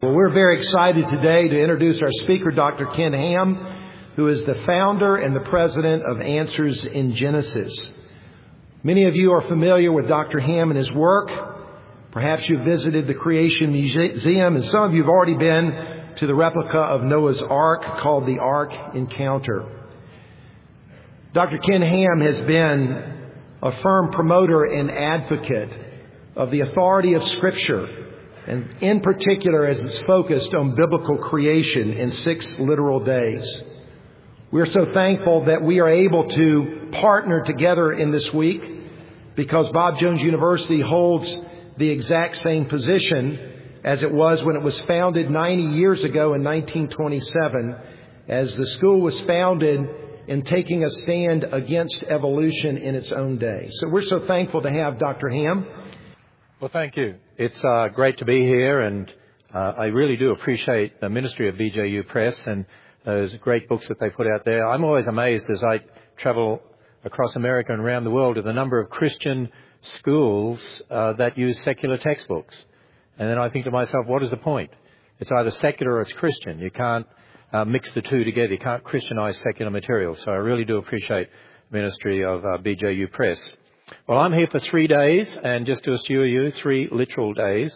Well, we're very excited today to introduce our speaker, Dr. Ken Ham, who is the founder and the president of Answers in Genesis. Many of you are familiar with Dr. Ham and his work. Perhaps you've visited the Creation Museum, and some of you have already been to the replica of Noah's Ark called the Ark Encounter. Dr. Ken Ham has been a firm promoter and advocate of the authority of Scripture, and in particular as it's focused on biblical creation in 6 literal days. We're so thankful that we are able to partner together in this week because Bob Jones University holds the exact same position as it was when it was founded 90 years ago in 1927, as the school was founded in taking a stand against evolution in its own day. So we're so thankful to have Dr. Ham. Well, thank you. It's great to be here, and I really do appreciate the ministry of BJU Press and those great books that they put out there. I'm always amazed as I travel across America and around the world at the number of Christian schools that use secular textbooks. And then I think to myself, what is the point? It's either secular or it's Christian. You can't mix the two together. You can't Christianize secular material. So I really do appreciate the ministry of BJU Press. Well, I'm here for 3 days, and just to assure you, 3 literal days.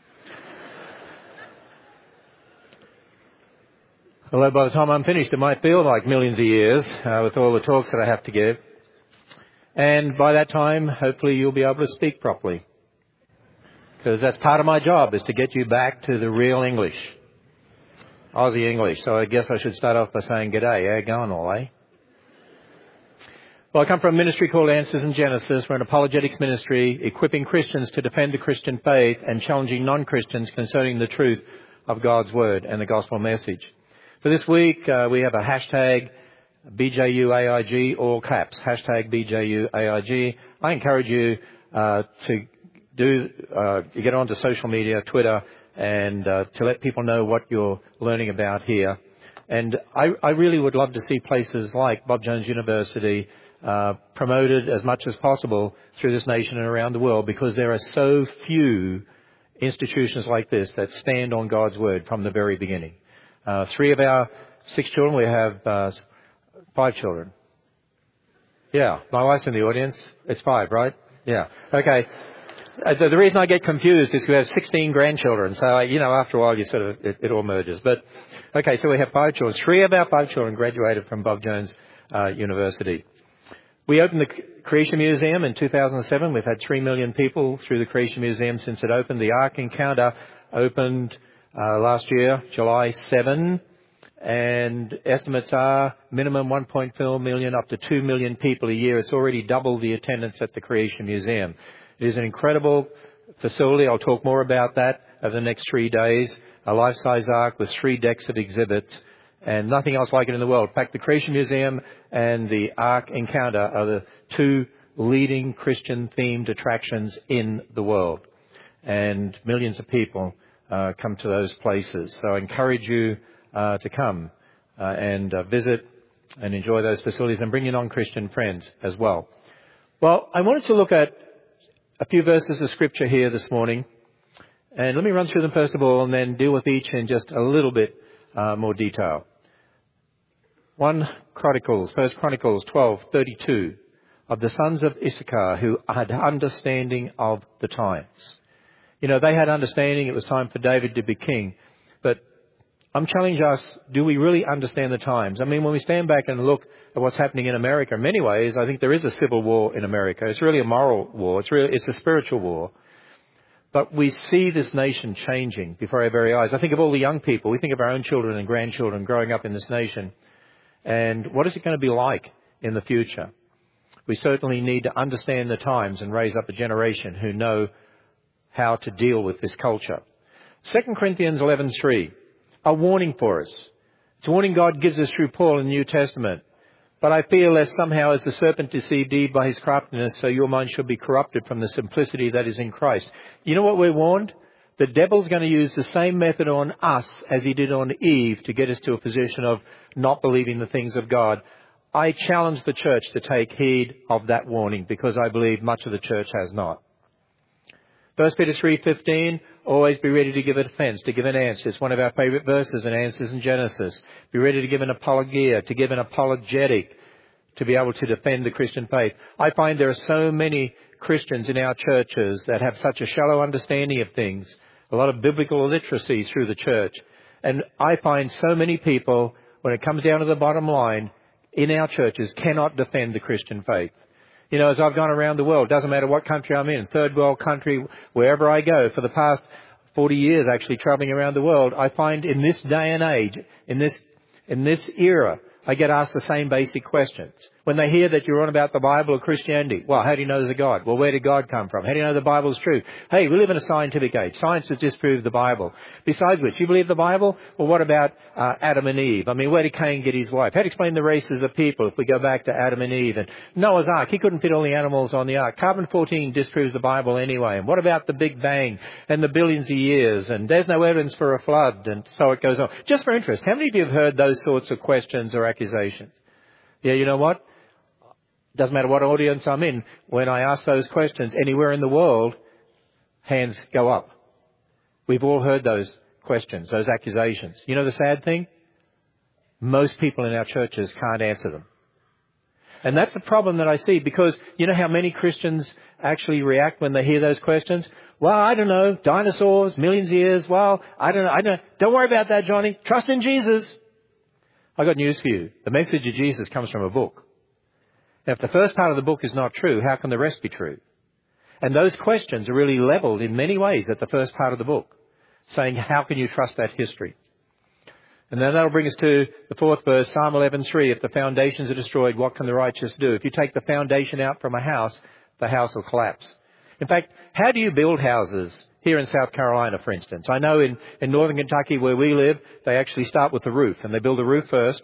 Although by the time I'm finished, it might feel like millions of years with all the talks that I have to give. And by that time, hopefully you'll be able to speak properly. Because that's part of my job, is to get you back to the real English. Aussie English. So I guess I should start off by saying, g'day, how going all, eh? Well, I come from a ministry called Answers in Genesis. We're an apologetics ministry, equipping Christians to defend the Christian faith and challenging non-Christians concerning the truth of God's Word and the gospel message. For this week, we have a hashtag BJUAIG, all caps, hashtag BJUAIG. I encourage you to get onto social media, Twitter, and to let people know what you're learning about here. And I really would love to see places like Bob Jones University promoted as much as possible through this nation and around the world, because there are so few institutions like this that stand on God's Word from the very beginning. 3 of our 6 children, we have 5 children. Yeah, my wife's in the audience. It's 5, right? Yeah. Okay. The reason I get confused is we have 16 grandchildren. So, after a while, you sort of, it all merges. But, okay, so we have 5 children. 3 of our 5 children graduated from Bob Jones University. We opened the Creation Museum in 2007. We've had 3 million people through the Creation Museum since it opened. The Ark Encounter opened last year, July 7. And estimates are minimum 1.4 million up to 2 million people a year. It's already doubled the attendance at the Creation Museum. It is an incredible facility. I'll talk more about that over the next 3 days. A life-size ark with 3 decks of exhibits, and nothing else like it in the world. In fact, the Creation Museum and the Ark Encounter are the 2 leading Christian-themed attractions in the world. And millions of people come to those places. So I encourage you to come and visit and enjoy those facilities, and bring your non-Christian friends as well. Well, I wanted to look at a few verses of Scripture here this morning. And let me run through them first of all, and then deal with each in just a little bit more detail. 1 Chronicles 12:32, of the sons of Issachar who had understanding of the times. They had understanding. It was time for David to be king. But I'm challenging us, do we really understand the times? I mean, when we stand back and look at what's happening in America, in many ways, I think there is a civil war in America. It's really a moral war. It's a spiritual war. But we see this nation changing before our very eyes. I think of all the young people. We think of our own children and grandchildren growing up in this nation. And what is it going to be like in the future? We certainly need to understand the times and raise up a generation who know how to deal with this culture. 2 Corinthians 11:3, a warning for us. It's a warning God gives us through Paul in the New Testament. But I fear lest somehow, as the serpent deceived Eve by his craftiness, so your mind should be corrupted from the simplicity that is in Christ. You know what we're warned? The devil's going to use the same method on us as he did on Eve to get us to a position of not believing the things of God. I challenge the church to take heed of that warning, because I believe much of the church has not. 1 Peter 3:15, Always be ready to give a defense, to give an answer. It's one of our favorite verses in Answers in Genesis. Be ready to give an apologia, to give an apologetic, to be able to defend the Christian faith. I find there are so many Christians in our churches that have such a shallow understanding of things, a lot of biblical illiteracy through the church. And I find so many people, when it comes down to the bottom line, in our churches cannot defend the Christian faith. You know, as I've gone around the world, doesn't matter what country I'm in, third world country, wherever I go, for the past 40 years actually traveling around the world, I find in this day and age, in this era, I get asked the same basic questions. When they hear that you're on about the Bible or Christianity, well, how do you know there's a God? Well, where did God come from? How do you know the Bible's true? Hey, we live in a scientific age. Science has disproved the Bible. Besides which, you believe the Bible? Well, what about Adam and Eve? I mean, where did Cain get his wife? How do you explain the races of people if we go back to Adam and Eve? And Noah's Ark, he couldn't fit all the animals on the Ark. Carbon-14 disproves the Bible anyway. And what about the Big Bang and the billions of years? And there's no evidence for a flood, and so it goes on. Just for interest, how many of you have heard those sorts of questions or accusations? Yeah, you know what? Doesn't matter what audience I'm in. When I ask those questions anywhere in the world, hands go up. We've all heard those questions, those accusations. You know the sad thing? Most people in our churches can't answer them. And that's a problem that I see, because you know how many Christians actually react when they hear those questions? Well, I don't know. Dinosaurs, millions of years. Well, I don't know. Don't worry about that, Johnny. Trust in Jesus. I got news for you. The message of Jesus comes from a book. Now, if the first part of the book is not true, how can the rest be true? And those questions are really leveled in many ways at the first part of the book, saying, how can you trust that history? And then that'll bring us to the fourth verse, Psalm 11:3. If the foundations are destroyed, what can the righteous do? If you take the foundation out from a house, the house will collapse. In fact, how do you build houses here in South Carolina, for instance? I know in northern Kentucky where we live, they actually start with the roof, and they build the roof first.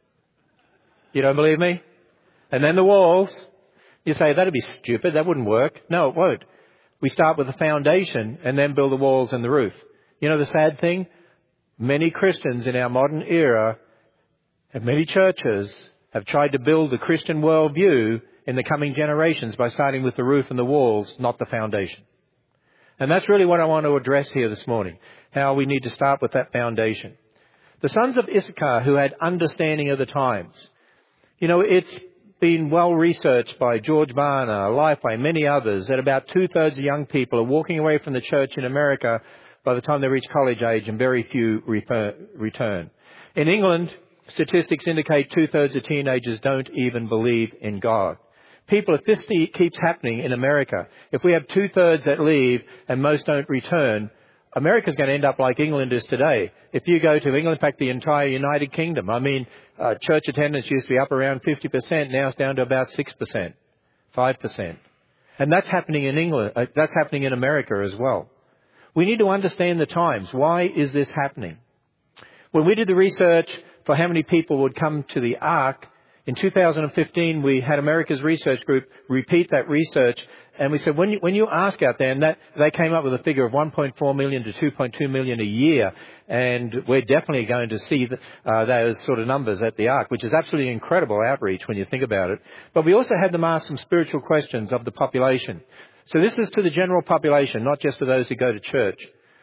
You don't believe me? And then the walls. You say, that'd be stupid, that wouldn't work. No, it won't. We start with the foundation and then build the walls and the roof. You know the sad thing? Many Christians in our modern era, and many churches, have tried to build the Christian worldview in the coming generations by starting with the roof and the walls, not the foundation. And that's really what I want to address here this morning, how we need to start with that foundation. The sons of Issachar, who had understanding of the times. You know, it's been well researched by George Barna, Lifeway, many others, that about 2/3 of young people are walking away from the church in America by the time they reach college age, and very few return. In England, statistics indicate 2/3 of teenagers don't even believe in God. People, if this keeps happening in America, if we have 2/3 that leave and most don't return, America's going to end up like England is today. If you go to England, in fact, the entire United Kingdom, I mean, church attendance used to be up around 50%, now it's down to about 6%, 5%. And that's happening in England, that's happening in America as well. We need to understand the times. Why is this happening? When we did the research for how many people would come to the Ark, in 2015, we had America's Research Group repeat that research, and we said, when you ask out there, and that they came up with a figure of 1.4 million to 2.2 million a year, and we're definitely going to see those sort of numbers at the Ark, which is absolutely incredible outreach when you think about it. But we also had them ask some spiritual questions of the population. So this is to the general population, not just to those who go to church.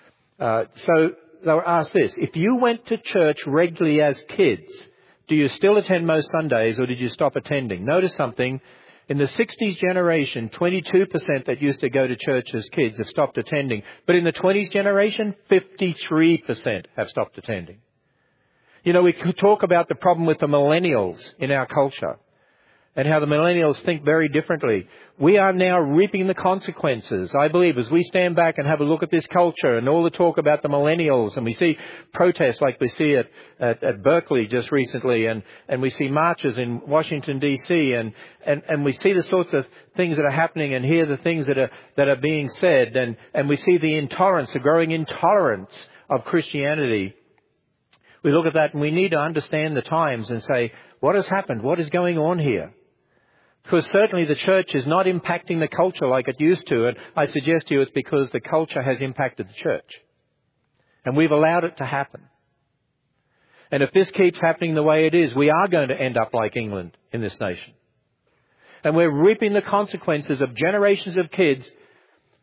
So they were asked this: if you went to church regularly as kids, do you still attend most Sundays, or did you stop attending? Notice something. In the 60s generation, 22% that used to go to church as kids have stopped attending. But in the 20s generation, 53% have stopped attending. You know, we could talk about the problem with the millennials in our culture, and how the millennials think very differently. We are now reaping the consequences, I believe, as we stand back and have a look at this culture and all the talk about the millennials, and we see protests like we see at Berkeley just recently, and we see marches in Washington, D.C., and we see the sorts of things that are happening and hear the things that are being said, and we see the intolerance, the growing intolerance of Christianity. We look at that and we need to understand the times and say, what has happened? What is going on here? Because certainly the church is not impacting the culture like it used to. And I suggest to you it's because the culture has impacted the church. And we've allowed it to happen. And if this keeps happening the way it is, we are going to end up like England in this nation. And we're reaping the consequences of generations of kids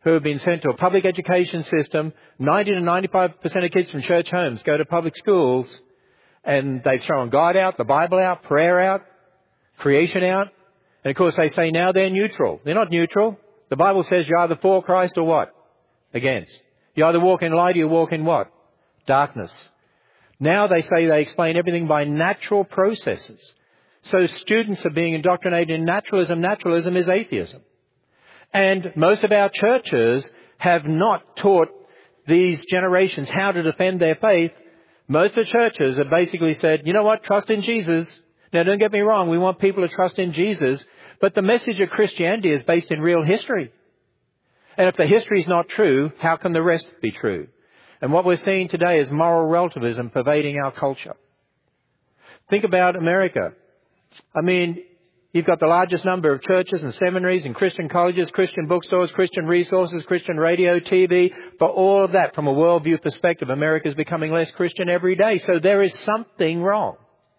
who have been sent to a public education system. 90 to 95% of kids from church homes go to public schools, and they've thrown God out, the Bible out, prayer out, creation out. And of course they say now they're neutral. They're not neutral. The Bible says you're either for Christ or what? Against. You either walk in light or you walk in what? Darkness. Now they say they explain everything by natural processes. So students are being indoctrinated in naturalism. Naturalism is atheism. And most of our churches have not taught these generations how to defend their faith. Most of the churches have basically said, you know what, trust in Jesus. Now don't get me wrong, we want people to trust in Jesus, but the message of Christianity is based in real history. And if the history is not true, how can the rest be true? And what we're seeing today is moral relativism pervading our culture. Think about America. I mean, you've got the largest number of churches and seminaries and Christian colleges, Christian bookstores, Christian resources, Christian radio, TV. But all of that, from a worldview perspective, America is becoming less Christian every day. So there is something wrong.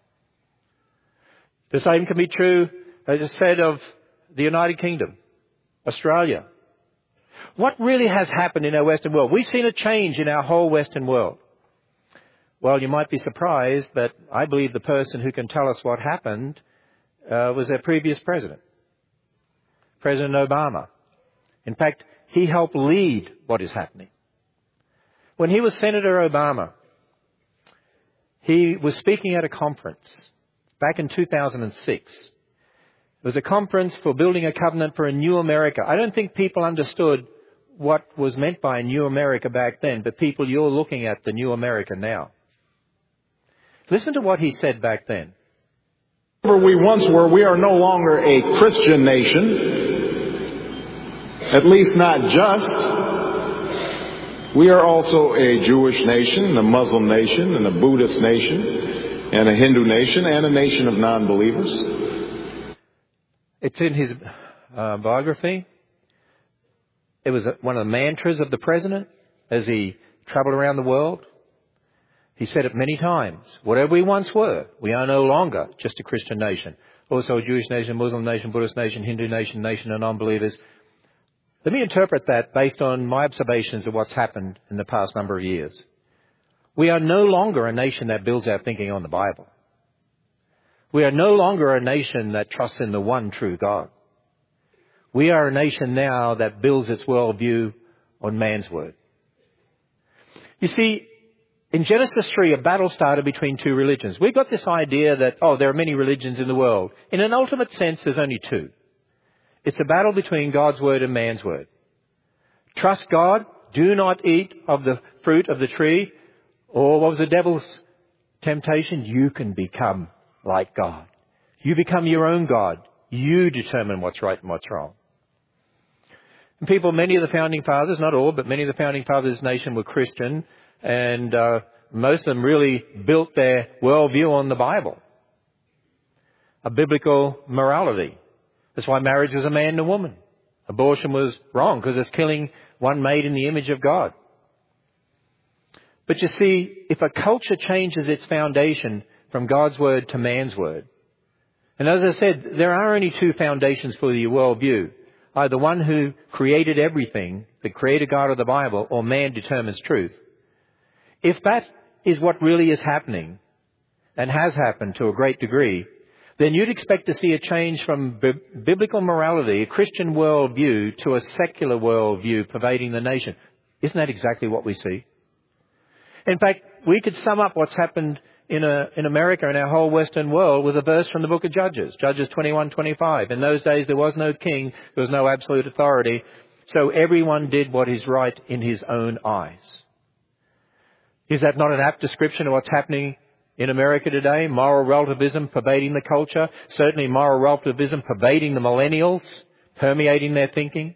The same can be true, as I said, of the United Kingdom, Australia. What really has happened in our Western world? We've seen a change in our whole Western world. Well, you might be surprised, but I believe the person who can tell us what happened was their previous president, President Obama. In fact, he helped lead what is happening. When he was Senator Obama, he was speaking at a conference back in 2006. It was a conference for building a covenant for a new America. I don't think people understood what was meant by a new America back then, but people, you're looking at the new America now. Listen to what he said back then. Wherever we once were, we are no longer a Christian nation, at least not just. We are also a Jewish nation, a Muslim nation, and a Buddhist nation, and a Hindu nation, and a nation of non-believers. It's in his biography. It was one of the mantras of the president as he traveled around the world. He said it many times. Whatever we once were, we are no longer just a Christian nation. Also a Jewish nation, Muslim nation, Buddhist nation, Hindu nation, nation of non-believers. Let me interpret that based on my observations of what's happened in the past number of years. We are no longer a nation that builds our thinking on the Bible. We are no longer a nation that trusts in the one true God. We are a nation now that builds its worldview on man's word. You see, in Genesis 3, a battle started between two religions. We've got this idea that, there are many religions in the world. In an ultimate sense, there's only two. It's a battle between God's word and man's word. Trust God. Do not eat of the fruit of the tree. Or what was the devil's temptation? You can become like God. You become your own God. You determine what's right and what's wrong. And people, many of the founding fathers, not all, but many of the founding fathers of this nation were Christian. And most of them really built their worldview on the Bible, a biblical morality. That's why marriage was a man and a woman. Abortion was wrong because it's killing one made in the image of God. But you see, if a culture changes its foundation from God's word to man's word, and as I said, there are only two foundations for the worldview. Either one who created everything, the creator God of the Bible, or man determines truth. If that is what really is happening, and has happened to a great degree, then you'd expect to see a change from biblical morality, a Christian worldview, to a secular worldview pervading the nation. Isn't that exactly what we see? In fact, we could sum up what's happened in America and our whole Western world with a verse from the book of Judges, Judges 21:25. In those days there was no king, there was no absolute authority, so everyone did what is right in his own eyes. Is that not an apt description of what's happening in America today? Moral relativism pervading the culture. Certainly moral relativism pervading the millennials, permeating their thinking.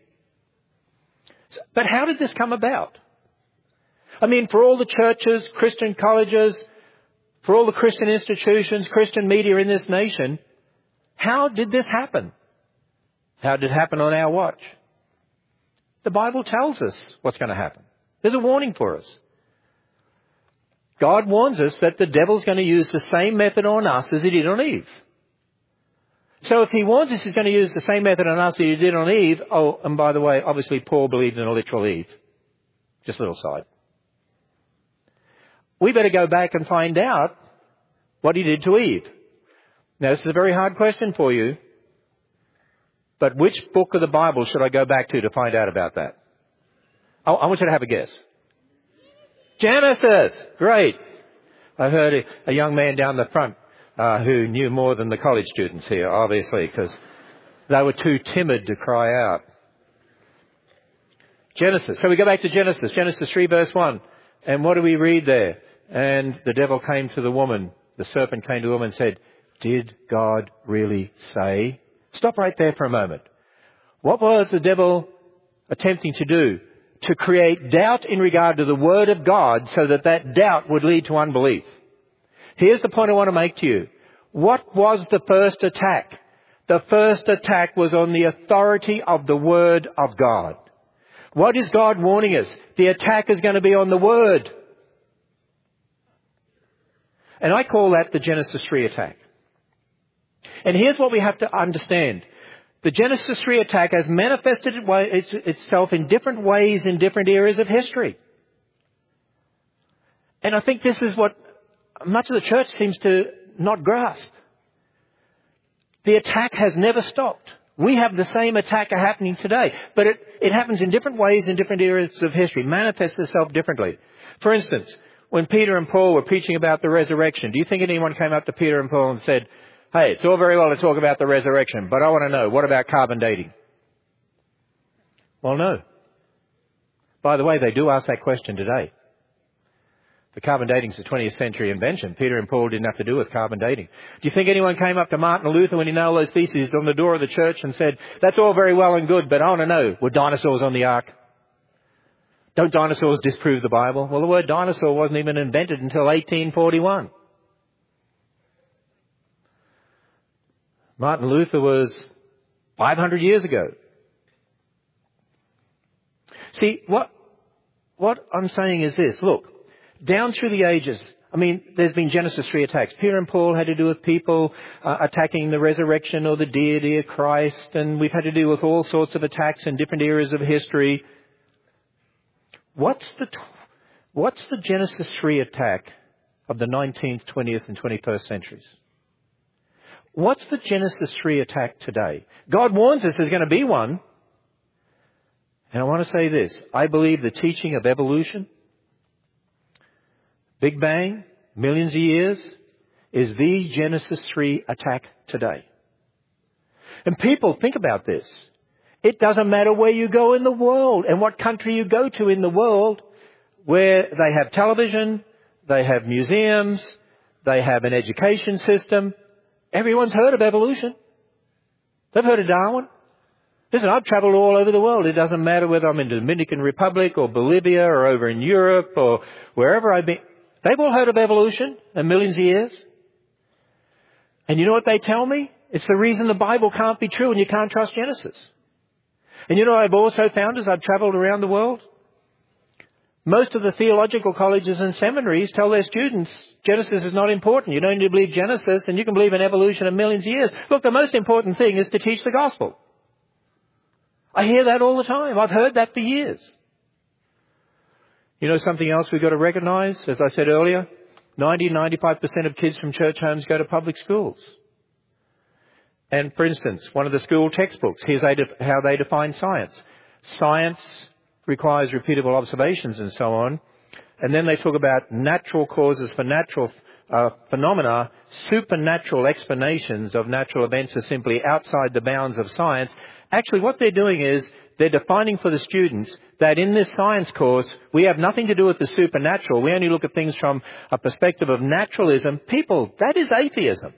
But how did this come about? I mean, for all the churches, Christian colleges, for all the Christian institutions, Christian media in this nation, how did this happen? How did it happen on our watch? The Bible tells us what's going to happen. There's a warning for us. God warns us that the devil's going to use the same method on us as he did on Eve. So if he warns us he's going to use the same method on us that he did on Eve, oh, and by the way, obviously Paul believed in a literal Eve. Just a little side. We better go back and find out what he did to Eve. Now, this is a very hard question for you, but which book of the Bible should I go back to find out about that? I want you to have a guess. Genesis! Great. I heard a young man down the front who knew more than the college students here, obviously, because they were too timid to cry out. Genesis. So we go back to Genesis. Genesis 3 verse 1. And what do we read there? And the devil came to the woman. The serpent came to the woman and said, did God really say? Stop right there for a moment. What was the devil attempting to do? To create doubt in regard to the Word of God so that that doubt would lead to unbelief. Here's the point I want to make to you. What was the first attack? The first attack was on the authority of the Word of God. What is God warning us? The attack is going to be on the Word. And I call that the Genesis 3 attack. And here's what we have to understand. The Genesis 3 attack has manifested itself in different ways in different areas of history. And I think this is what much of the church seems to not grasp. The attack has never stopped. We have the same attack happening today, but it happens in different ways in different areas of history, manifests itself differently. For instance, when Peter and Paul were preaching about the resurrection, do you think anyone came up to Peter and Paul and said, hey, it's all very well to talk about the resurrection, but I want to know, what about carbon dating? Well, no. By the way, they do ask that question today. The carbon dating is a 20th century invention. Peter and Paul didn't have to do with carbon dating. Do you think anyone came up to Martin Luther when he nailed those theses on the door of the church and said, that's all very well and good, but I want to know, were dinosaurs on the ark? Don't dinosaurs disprove the Bible? Well, the word dinosaur wasn't even invented until 1841. Martin Luther was 500 years ago. See, what I'm saying is this. Look, down through the ages, I mean, there's been Genesis 3 attacks. Peter and Paul had to do with people attacking the resurrection or the deity of Christ, and we've had to do with all sorts of attacks in different areas of history. What's the Genesis 3 attack of the 19th, 20th, and 21st centuries? What's the Genesis 3 attack today? God warns us there's going to be one. And I want to say this. I believe the teaching of evolution, Big Bang, millions of years, is the Genesis 3 attack today. And people, think about this. It doesn't matter where you go in the world and what country you go to in the world, where they have television, they have museums, they have an education system. Everyone's heard of evolution. They've heard of Darwin. Listen, I've travelled all over the world. It doesn't matter whether I'm in the Dominican Republic or Bolivia or over in Europe or wherever I've been. They've all heard of evolution and millions of years. And you know what they tell me? It's the reason the Bible can't be true and you can't trust Genesis. And you know what I've also found as I've travelled around the world? Most of the theological colleges and seminaries tell their students Genesis is not important. You don't need to believe Genesis and you can believe in evolution of millions of years. Look, the most important thing is to teach the gospel. I hear that all the time. I've heard that for years. You know something else we've got to recognise? As I said earlier, 95% of kids from church homes go to public schools. And for instance, one of the school textbooks, here's how they define science. Science requires repeatable observations and so on. And then they talk about natural causes for natural phenomena. Supernatural explanations of natural events are simply outside the bounds of science. Actually, what they're doing is they're defining for the students that in this science course, we have nothing to do with the supernatural. We only look at things from a perspective of naturalism. People, that is atheism.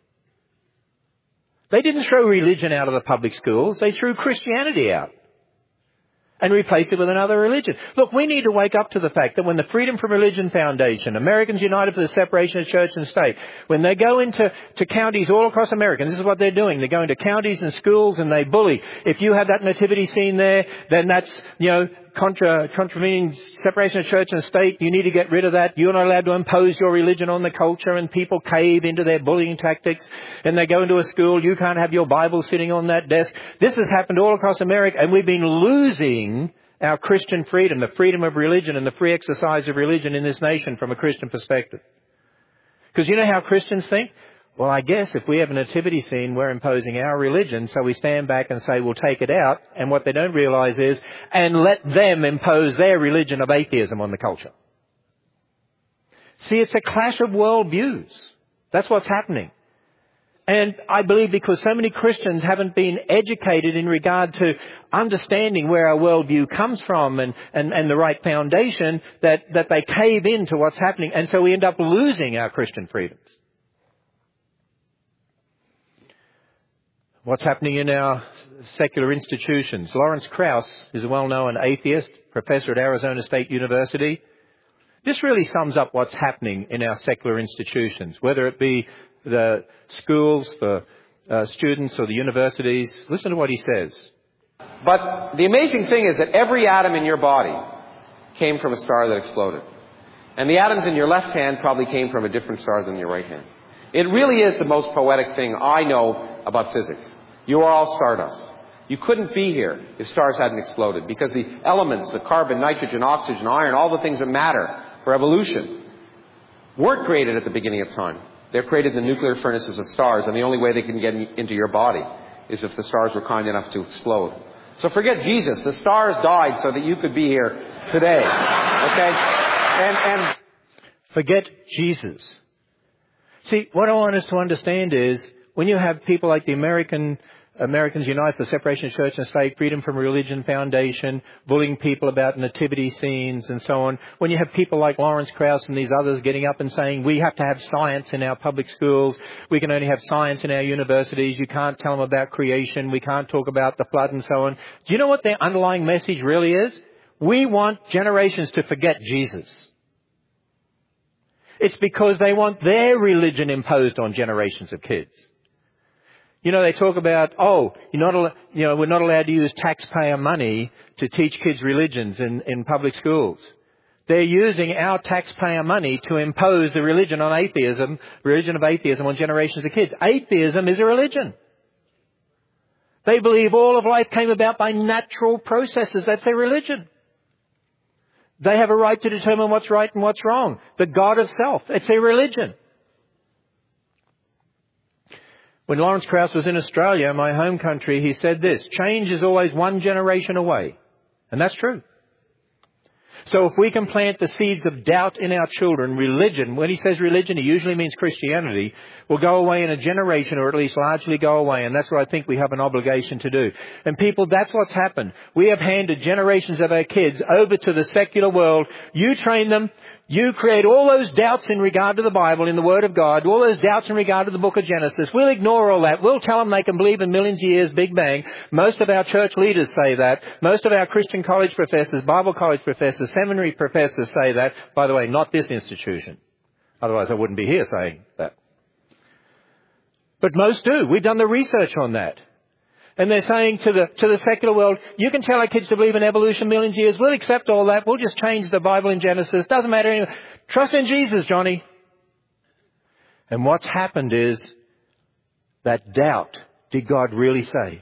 They didn't throw religion out of the public schools. They threw Christianity out and replaced it with another religion. Look, we need to wake up to the fact that when the Freedom from Religion Foundation, Americans United for the Separation of Church and State, when they go into counties all across America, and this is what they're doing, they go into counties and schools and they bully. If you have that nativity scene there, then that's, contravening separation of church and state. You need to get rid of that. You're not allowed to impose your religion on the culture, and people cave into their bullying tactics and they go into a school. You can't have your Bible sitting on that desk. This has happened all across America, and we've been losing our Christian freedom, the freedom of religion and the free exercise of religion in this nation from a Christian perspective. Because you know how Christians think? Well, I guess if we have a nativity scene, we're imposing our religion, so we stand back and say we'll take it out, and what they don't realize is, and let them impose their religion of atheism on the culture. See, it's a clash of worldviews. That's what's happening. And I believe because so many Christians haven't been educated in regard to understanding where our worldview comes from and the right foundation, that they cave into what's happening, and so we end up losing our Christian freedoms. What's happening in our secular institutions? Lawrence Krauss is a well-known atheist, professor at Arizona State University. This really sums up what's happening in our secular institutions, whether it be the schools, the students, or the universities. Listen to what he says. But the amazing thing is that every atom in your body came from a star that exploded. And the atoms in your left hand probably came from a different star than your right hand. It really is the most poetic thing I know about physics. You are all stardust. You couldn't be here if stars hadn't exploded, because the elements, the carbon, nitrogen, oxygen, iron, all the things that matter for evolution, weren't created at the beginning of time. They're created in the nuclear furnaces of stars, and the only way they can get into your body is if the stars were kind enough to explode. So forget Jesus. The stars died so that you could be here today. Okay? And forget Jesus. See, what I want us to understand is, when you have people like the Americans Unite for Separation of Church and State, Freedom from Religion Foundation, bullying people about nativity scenes and so on, when you have people like Lawrence Krauss and these others getting up and saying, we have to have science in our public schools, we can only have science in our universities, you can't tell them about creation, we can't talk about the flood and so on. Do you know what their underlying message really is? We want generations to forget Jesus. It's because they want their religion imposed on generations of kids. You know, they talk about, we're not allowed to use taxpayer money to teach kids religions in public schools. They're using our taxpayer money to impose the religion of atheism on generations of kids. Atheism is a religion. They believe all of life came about by natural processes. That's their religion. They have a right to determine what's right and what's wrong. The God of self. It's a religion. When Lawrence Krauss was in Australia, my home country, he said this: change is always one generation away. And that's true. So if we can plant the seeds of doubt in our children, religion, when he says religion, he usually means Christianity, will go away in a generation, or at least largely go away. And that's what I think we have an obligation to do. And people, that's what's happened. We have handed generations of our kids over to the secular world. You train them. You create all those doubts in regard to the Bible, in the Word of God, all those doubts in regard to the book of Genesis. We'll ignore all that. We'll tell them they can believe in millions of years, Big Bang. Most of our church leaders say that. Most of our Christian college professors, Bible college professors, seminary professors say that. By the way, not this institution. Otherwise I wouldn't be here saying that. But most do. We've done the research on that. And they're saying to the secular world, you can tell our kids to believe in evolution millions of years. We'll accept all that. We'll just change the Bible in Genesis. Doesn't matter anyway. Trust in Jesus, Johnny. And what's happened is that doubt, did God really say,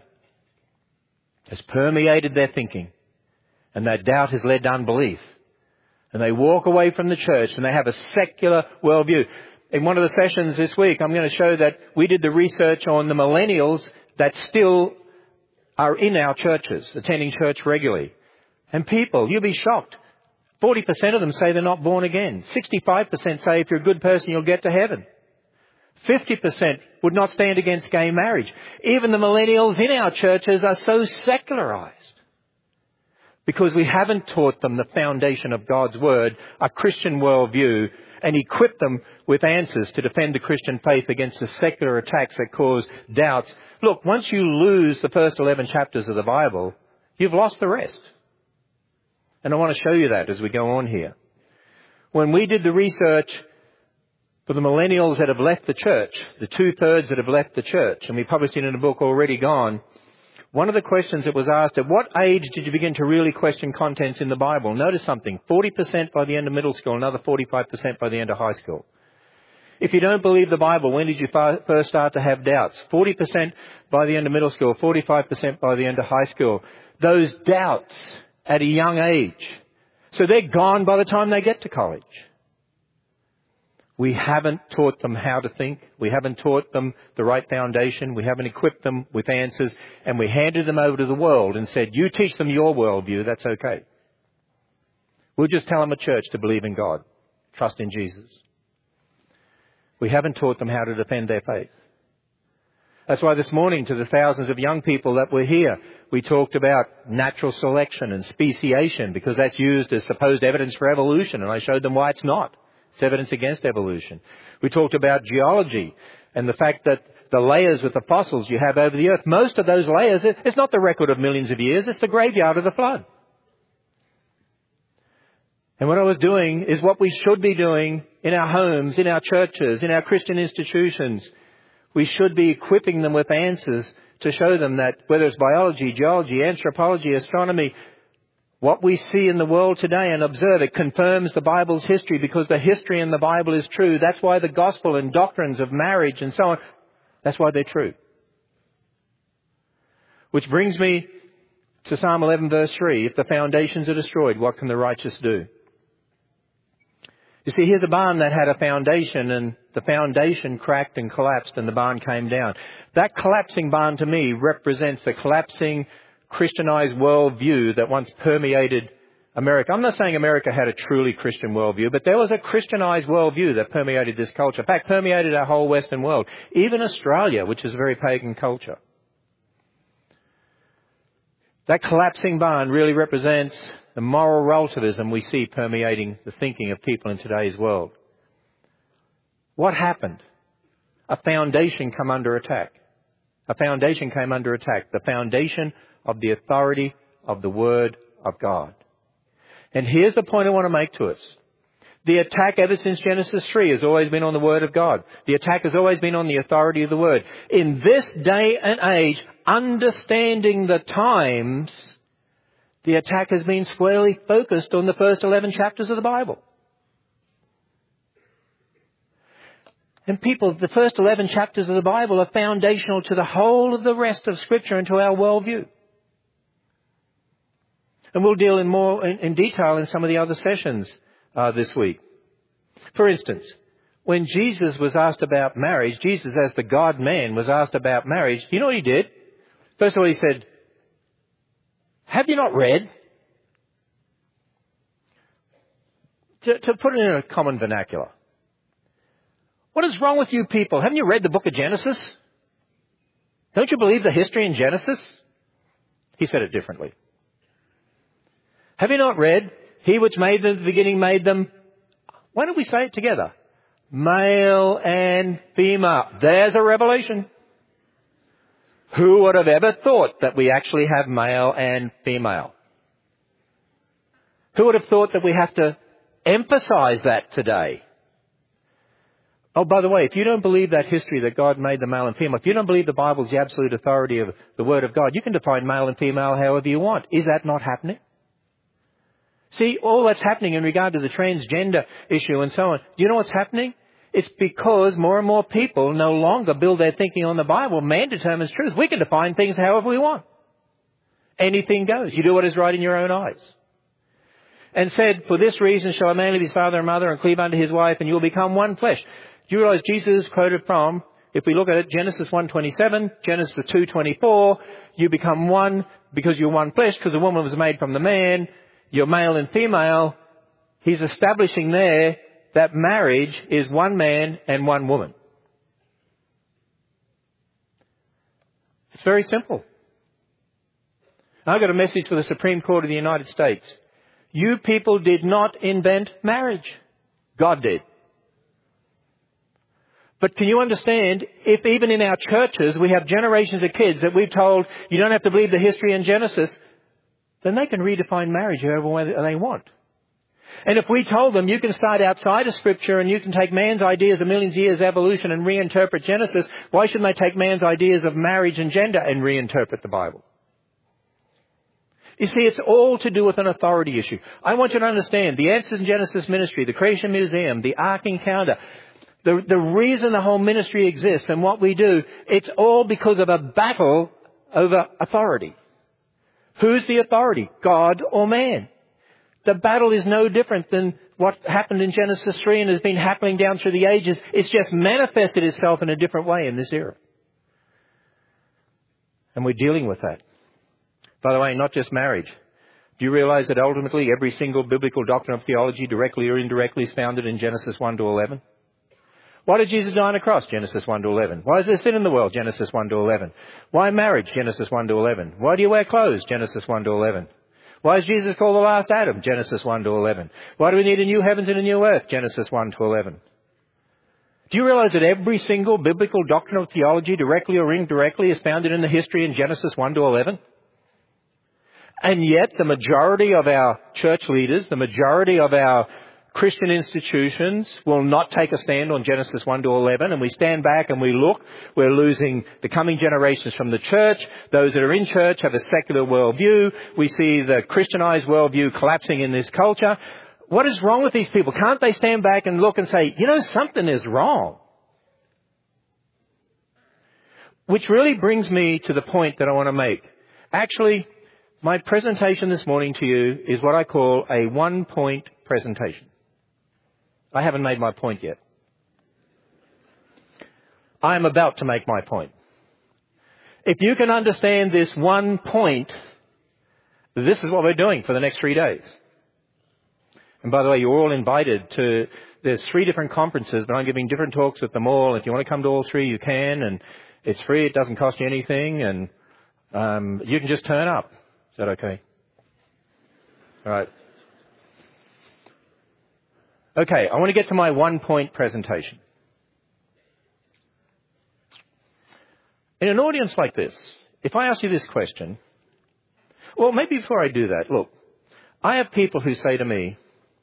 has permeated their thinking. And that doubt has led to unbelief. And they walk away from the church and they have a secular worldview. In one of the sessions this week, I'm going to show that we did the research on the millennials that still are in our churches, attending church regularly. And people, you'll be shocked. 40% of them say they're not born again. 65% say if you're a good person, you'll get to heaven. 50% would not stand against gay marriage. Even the millennials in our churches are so secularized because we haven't taught them the foundation of God's Word, a Christian worldview, and equipped them with answers to defend the Christian faith against the secular attacks that cause doubts. Look, once you lose the first 11 chapters of the Bible, you've lost the rest. And I want to show you that as we go on here. When we did the research for the millennials that have left the church, the 2/3 that have left the church, and we published it in a book Already Gone, One of the questions that was asked, at what age did you begin to really question contents in the Bible? Notice something, 40% by the end of middle school, another 45% by the end of high school. If you don't believe the Bible, when did you first start to have doubts? 40% by the end of middle school, 45% by the end of high school. Those doubts at a young age. So they're gone by the time they get to college. We haven't taught them how to think. We haven't taught them the right foundation. We haven't equipped them with answers. And we handed them over to the world and said, you teach them your worldview, that's okay. We'll just tell them at church to believe in God. Trust in Jesus. We haven't taught them how to defend their faith. That's why this morning, to the thousands of young people that were here, we talked about natural selection and speciation, because that's used as supposed evidence for evolution, and I showed them why it's not. It's evidence against evolution. We talked about geology and the fact that the layers with the fossils you have over the earth, most of those layers, it's not the record of millions of years, it's the graveyard of the flood. And what I was doing is what we should be doing in our homes, in our churches, in our Christian institutions. We should be equipping them with answers to show them that whether it's biology, geology, anthropology, astronomy, what we see in the world today and observe, it confirms the Bible's history, because the history in the Bible is true. That's why the gospel and doctrines of marriage and so on, that's why they're true. Which brings me to Psalm 11 verse 3. If the foundations are destroyed, what can the righteous do? You see, here's a barn that had a foundation, and the foundation cracked and collapsed and the barn came down. That collapsing barn to me represents the collapsing Christianized worldview that once permeated America. I'm not saying America had a truly Christian worldview, but there was a Christianized worldview that permeated this culture. In fact, permeated our whole Western world. Even Australia, which is a very pagan culture. That collapsing barn really represents the moral relativism we see permeating the thinking of people in today's world. What happened? A foundation came under attack. A foundation came under attack. The foundation of the authority of the Word of God. And here's the point I want to make to us. The attack ever since Genesis 3 has always been on the Word of God. The attack has always been on the authority of the Word. In this day and age, understanding the times, the attack has been squarely focused on the first 11 chapters of the Bible. And people, the first 11 chapters of the Bible are foundational to the whole of the rest of Scripture and to our worldview. And we'll deal in more in detail in some of the other sessions this week. For instance, when Jesus was asked about marriage, Jesus as the God-man was asked about marriage, do you know what he did? First of all, he said, have you not read? To put it in a common vernacular. What is wrong with you people? Haven't you read the book of Genesis? Don't you believe the history in Genesis? He said it differently. Have you not read? He which made them at the beginning made them. Why don't we say it together? Male and female. There's a revelation. Who would have ever thought that we actually have male and female? Who would have thought that we have to emphasize that today? Oh, by the way, if you don't believe that history that God made the male and female, if you don't believe the Bible's the absolute authority of the Word of God, you can define male and female however you want. Is that not happening? See, all that's happening in regard to the transgender issue and so on, do you know what's happening? It's because more and more people no longer build their thinking on the Bible. Man determines truth. We can define things however we want. Anything goes. You do what is right in your own eyes. And said, for this reason shall a man leave his father and mother and cleave unto his wife, and you will become one flesh. Do you realize Jesus quoted from, if we look at it, Genesis 1:27, Genesis 2:24, you become one because you're one flesh, because the woman was made from the man, you're male and female. He's establishing there that marriage is one man and one woman. It's very simple. I've got a message for the Supreme Court of the United States. You people did not invent marriage. God did. But can you understand, if even in our churches we have generations of kids that we've told, you don't have to believe the history in Genesis, then they can redefine marriage however way they want. And if we told them you can start outside of Scripture and you can take man's ideas of millions of years evolution and reinterpret Genesis, why shouldn't they take man's ideas of marriage and gender and reinterpret the Bible? You see, it's all to do with an authority issue. I want you to understand the Answers in Genesis ministry, the Creation Museum, the Ark Encounter, the reason the whole ministry exists and what we do, it's all because of a battle over authority. Who's the authority? God or man? The battle is no different than what happened in Genesis 3 and has been happening down through the ages. It's just manifested itself in a different way in this era. And we're dealing with that. By the way, not just marriage. Do you realize that ultimately every single biblical doctrine of theology, directly or indirectly, is founded in Genesis 1 to 11? Why did Jesus die on a cross? Genesis 1 to 11. Why is there sin in the world? Genesis 1 to 11. Why marriage? Genesis 1 to 11. Why do you wear clothes? Genesis 1 to 11. Why is Jesus called the last Adam? Genesis 1 to 11. Why do we need a new heavens and a new earth? Genesis 1 to 11. Do you realize that every single biblical doctrine of theology, directly or indirectly, is founded in the history in Genesis 1 to 11? And yet the majority of our church leaders, the majority of our Christian institutions will not take a stand on Genesis 1 to 11, and we stand back and we look. We're losing the coming generations from the church. Those that are in church have a secular worldview. We see the Christianized worldview collapsing in this culture. What is wrong with these people? Can't they stand back and look and say, you know, something is wrong? Which really brings me to the point that I want to make. Actually, my presentation this morning to you is what I call a one-point presentation. I haven't made my point yet. I am about to make my point. If you can understand this one point, this is what we're doing for the next 3 days. And by the way, you're all invited to, there's 3 different conferences, but I'm giving different talks at them all. If you want to come to all 3, you can, and it's free, it doesn't cost you anything, and you can just turn up. Is that okay? All right. Okay, I want to get to my one-point presentation. In an audience like this, if I ask you this question, well, maybe before I do that, look, I have people who say to me,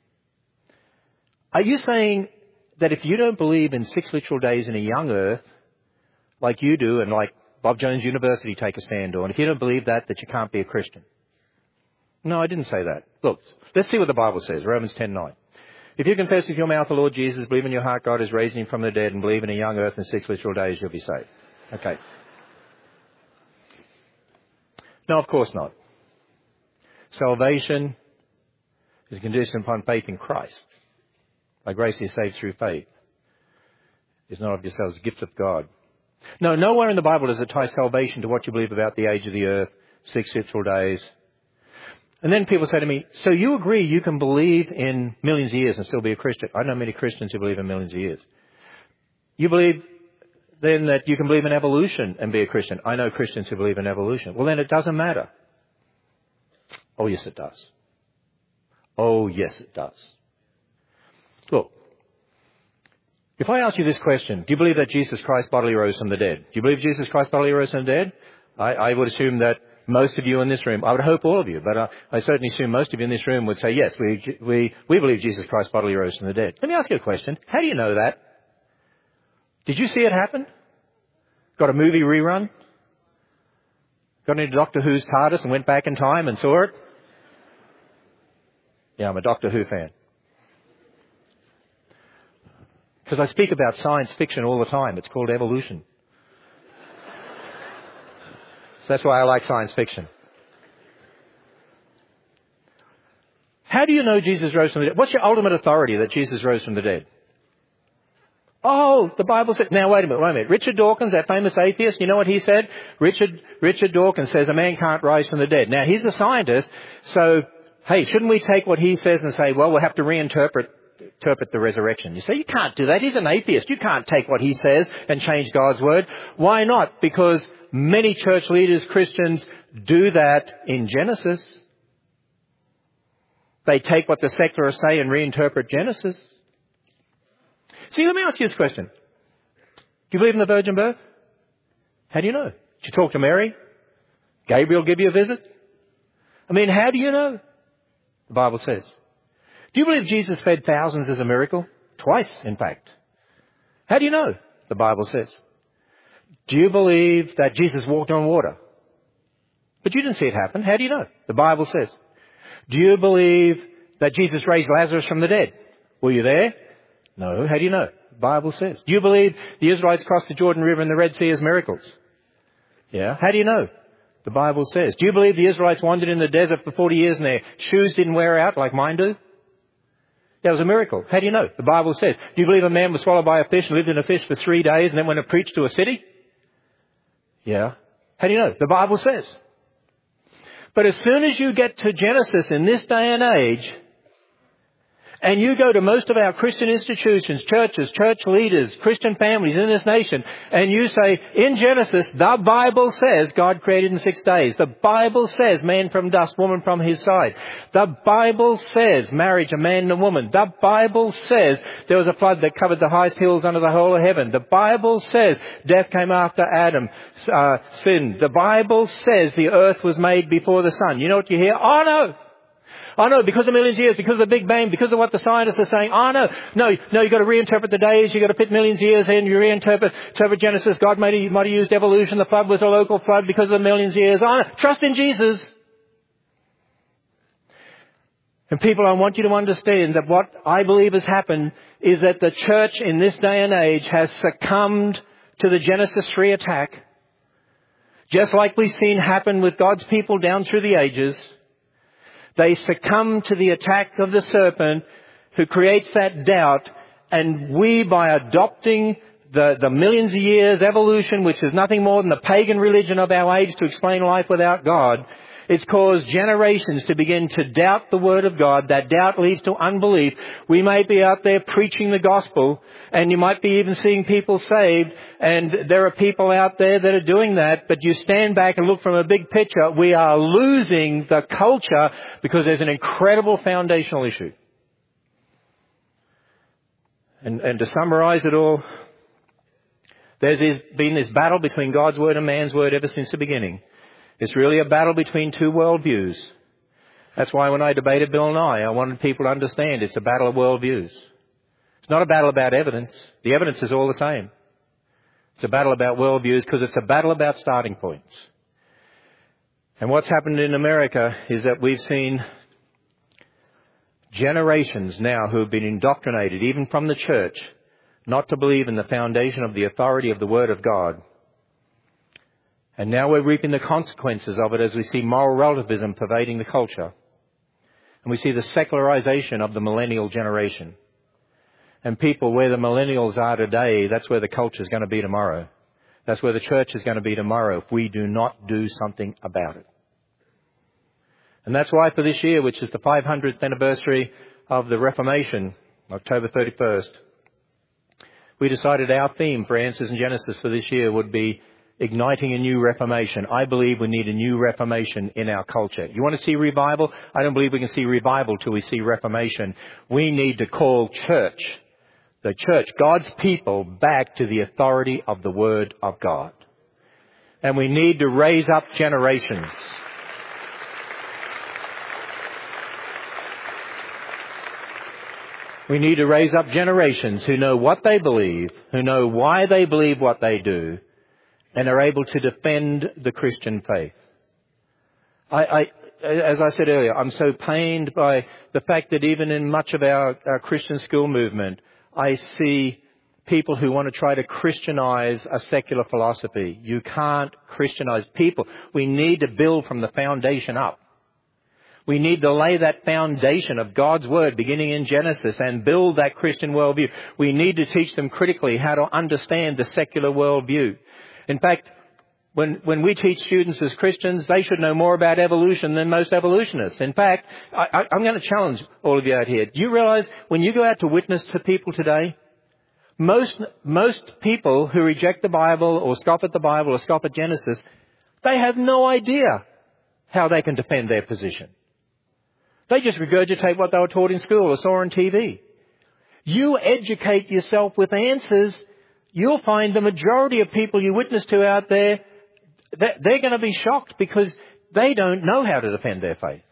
are you saying that if you don't believe in 6 literal days in a young earth, like you do and like Bob Jones University take a stand on, if you don't believe that you can't be a Christian? No, I didn't say that. Look, let's see what the Bible says, Romans 10:9. If you confess with your mouth the Lord Jesus, believe in your heart God has raised him from the dead, and believe in a young earth and 6 literal days, you'll be saved. Okay. No, of course not. Salvation is conditioned upon faith in Christ. By grace you're saved through faith. It's not of yourselves, a gift of God. No, nowhere in the Bible does it tie salvation to what you believe about the age of the earth, 6 literal days. And then people say to me, so you agree you can believe in millions of years and still be a Christian? I know many Christians who believe in millions of years. You believe then that you can believe in evolution and be a Christian? I know Christians who believe in evolution. Well, then it doesn't matter. Oh, yes, it does. Oh, yes, it does. Look, if I ask you this question, do you believe that Jesus Christ bodily rose from the dead? Do you believe Jesus Christ bodily rose from the dead? I would assume that most of you in this room, I would hope all of you, but I certainly assume most of you in this room would say, yes, we believe Jesus Christ bodily rose from the dead. Let me ask you a question. How do you know that? Did you see it happen? Got a movie rerun? Got into Doctor Who's TARDIS and went back in time and saw it? Yeah, I'm a Doctor Who fan. Because I speak about science fiction all the time. It's called evolution. So that's why I like science fiction. How do you know Jesus rose from the dead? What's your ultimate authority that Jesus rose from the dead? Oh, the Bible says... Now, wait a minute. Richard Dawkins, that famous atheist, you know what he said? Richard Dawkins says a man can't rise from the dead. Now, he's a scientist, so, hey, shouldn't we take what he says and say, well, we'll have to reinterpret the resurrection? You say, you can't do that. He's an atheist. You can't take what he says and change God's word. Why not? Because many church leaders, Christians, do that in Genesis. They take what the secularists say and reinterpret Genesis. See, let me ask you this question. Do you believe in the virgin birth? How do you know? Did you talk to Mary? Gabriel give you a visit? I mean, how do you know? The Bible says. Do you believe Jesus fed thousands as a miracle? Twice, in fact. How do you know? The Bible says. Do you believe that Jesus walked on water? But you didn't see it happen. How do you know? The Bible says. Do you believe that Jesus raised Lazarus from the dead? Were you there? No. How do you know? The Bible says. Do you believe the Israelites crossed the Jordan River and the Red Sea as miracles? Yeah. How do you know? The Bible says. Do you believe the Israelites wandered in the desert for 40 years and their shoes didn't wear out like mine do? That was a miracle. How do you know? The Bible says. Do you believe a man was swallowed by a fish and lived in a fish for 3 days and then went and preached to a city? Yeah. How do you know? The Bible says. But as soon as you get to Genesis in this day and age, and you go to most of our Christian institutions, churches, church leaders, Christian families in this nation, and you say, in Genesis, the Bible says God created in 6 days. The Bible says man from dust, woman from his side. The Bible says marriage, a man and a woman. The Bible says there was a flood that covered the highest hills under the whole of heaven. The Bible says death came after Adam sinned. The Bible says the earth was made before the sun. You know what you hear? Oh no! Oh no, because of millions of years, because of the Big Bang, because of what the scientists are saying. Oh no, you've got to reinterpret the days, you've got to fit millions of years in, you reinterpret Genesis. God might have used evolution, the flood was a local flood because of the millions of years. Oh no, trust in Jesus. And people, I want you to understand that what I believe has happened is that the church in this day and age has succumbed to the Genesis 3 attack. Just like we've seen happen with God's people down through the ages. They succumb to the attack of the serpent who creates that doubt, and we, by adopting the millions of years evolution, which is nothing more than the pagan religion of our age to explain life without God, it's caused generations to begin to doubt the Word of God. That doubt leads to unbelief. We may be out there preaching the gospel, and you might be even seeing people saved, and there are people out there that are doing that, but you stand back and look from a big picture. We are losing the culture because there's an incredible foundational issue. And to summarize it all, there's been this battle between God's Word and man's Word ever since the beginning. It's really a battle between two worldviews. That's why when I debated Bill Nye, I wanted people to understand it's a battle of worldviews. It's not a battle about evidence. The evidence is all the same. It's a battle about worldviews because it's a battle about starting points. And what's happened in America is that we've seen generations now who have been indoctrinated, even from the church, not to believe in the foundation of the authority of the Word of God. And now we're reaping the consequences of it as we see moral relativism pervading the culture. And we see the secularization of the millennial generation. And people, where the millennials are today, that's where the culture is going to be tomorrow. That's where the church is going to be tomorrow if we do not do something about it. And that's why for this year, which is the 500th anniversary of the Reformation, October 31st, we decided our theme for Answers in Genesis for this year would be igniting a new reformation. I believe we need a new reformation in our culture. You want to see revival? I don't believe we can see revival till we see reformation. We need to call the church, God's people, back to the authority of the Word of God. And we need to raise up generations. We need to raise up generations who know what they believe, who know why they believe what they do, and are able to defend the Christian faith. As I said earlier, I'm so pained by the fact that even in much of our Christian school movement, I see people who want to try to Christianize a secular philosophy. You can't Christianize people. We need to build from the foundation up. We need to lay that foundation of God's Word beginning in Genesis and build that Christian worldview. We need to teach them critically how to understand the secular worldview. In fact, when we teach students as Christians, they should know more about evolution than most evolutionists. In fact, I'm going to challenge all of you out here. Do you realize when you go out to witness to people today, most people who reject the Bible or scoff at the Bible or scoff at Genesis, they have no idea how they can defend their position. They just regurgitate what they were taught in school or saw on TV. You educate yourself with answers, you'll find the majority of people you witness to out there, they're going to be shocked because they don't know how to defend their faith.